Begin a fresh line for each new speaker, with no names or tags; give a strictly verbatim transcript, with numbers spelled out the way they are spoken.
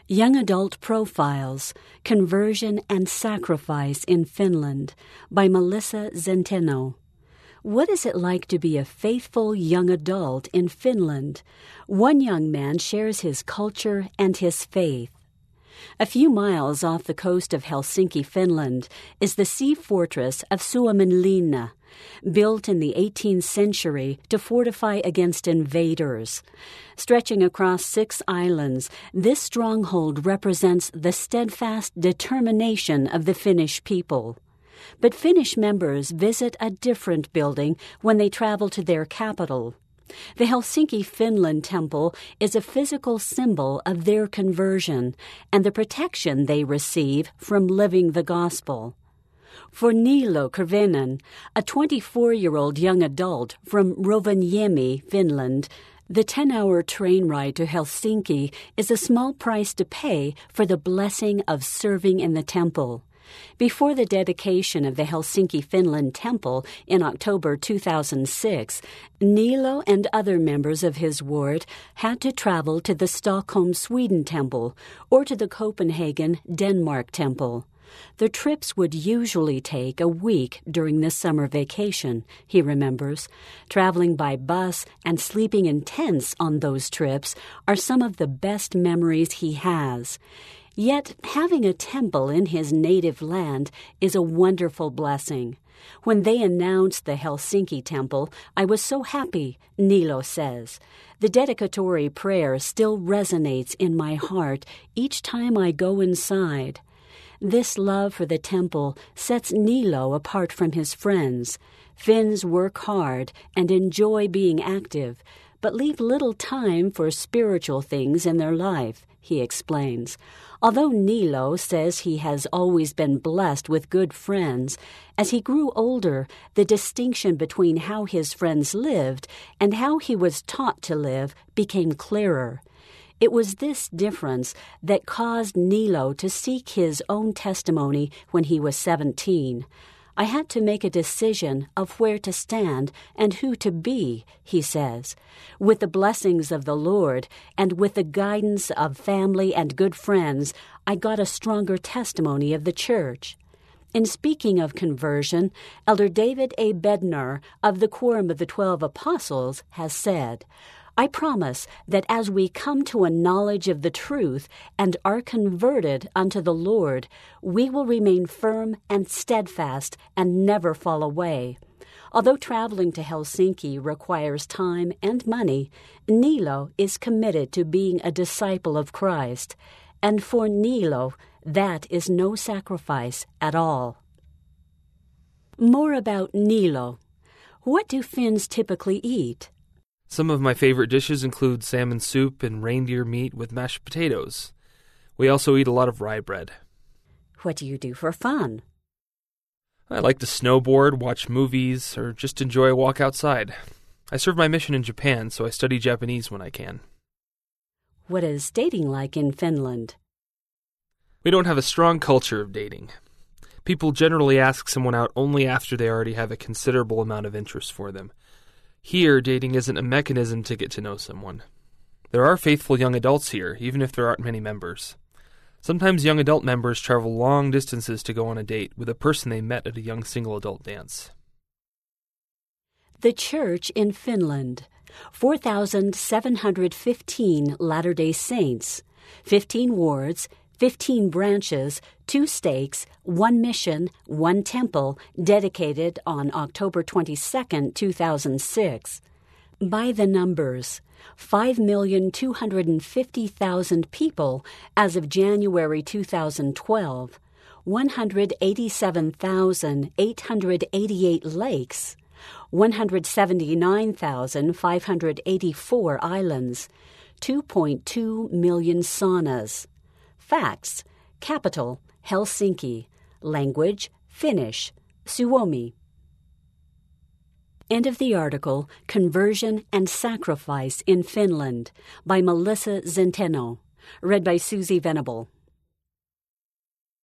Young Adult Profiles, Conversion and Sacrifice in Finland by Melissa Zenteno. What is it like to be a faithful young adult in Finland? One young man shares his culture and his faith. A few miles off the coast of Helsinki, Finland, is the sea fortress of Suomenlinna, built in the eighteenth century to fortify against invaders. Stretching across six islands, this stronghold represents the steadfast determination of the Finnish people. But Finnish members visit a different building when they travel to their capital. The Helsinki, Finland Temple is a physical symbol of their conversion and the protection they receive from living the gospel. For Niilo Kurvinen, a twenty-four-year-old young adult from Rovaniemi, Finland, the ten-hour train ride to Helsinki is a small price to pay for the blessing of serving in the temple. Before the dedication of the Helsinki, Finland Temple in October two thousand six, Niilo and other members of his ward had to travel to the Stockholm, Sweden Temple or to the Copenhagen, Denmark Temple. The trips would usually take a week during the summer vacation, he remembers. Traveling by bus and sleeping in tents on those trips are some of the best memories he has. Yet having a temple in his native land is a wonderful blessing. When they announced the Helsinki Temple, I was so happy, Niilo says. The dedicatory prayer still resonates in my heart each time I go inside. This love for the temple sets Niilo apart from his friends. Finns work hard and enjoy being active, but leave little time for spiritual things in their life, he explains. Although Niilo says he has always been blessed with good friends, as he grew older, the distinction between how his friends lived and how he was taught to live became clearer. It was this difference that caused Niilo to seek his own testimony when he was seventeen. I had to make a decision of where to stand and who to be, he says. With the blessings of the Lord and with the guidance of family and good friends, I got a stronger testimony of the church. In speaking of conversion, Elder David A. Bednar of the Quorum of the Twelve Apostles has said, I promise that as we come to a knowledge of the truth and are converted unto the Lord, we will remain firm and steadfast and never fall away. Although traveling to Helsinki requires time and money, Niilo is committed to being a disciple of Christ. And for Niilo, that is no sacrifice at all. More about Niilo. What do Finns typically eat?
Some of my favorite dishes include salmon soup and reindeer meat with mashed potatoes. We also eat a lot of rye bread.
What do you do for fun?
I like to snowboard, watch movies, or just enjoy a walk outside. I serve my mission in Japan, so I study Japanese when I can.
What is dating like in Finland?
We don't have a strong culture of dating. People generally ask someone out only after they already have a considerable amount of interest for them. Here, dating isn't a mechanism to get to know someone. There are faithful young adults here, even if there aren't many members. Sometimes young adult members travel long distances to go on a date with a person they met at a young single adult dance.
The Church in Finland, four thousand seven hundred fifteen Latter-day Saints, fifteen wards, fifteen branches, two stakes, one mission, one temple, dedicated on October twenty-second, two thousand six. By the numbers, five million two hundred fifty thousand people as of January two thousand twelve, one hundred eighty-seven thousand eight hundred eighty-eight lakes, one hundred seventy-nine thousand five hundred eighty-four islands, two point two million saunas. Facts: Capital, Helsinki. Language, Finnish, Suomi. End of the article, Conversion and Sacrifice in Finland, by Melissa Zenteno. Read by Susie Venable.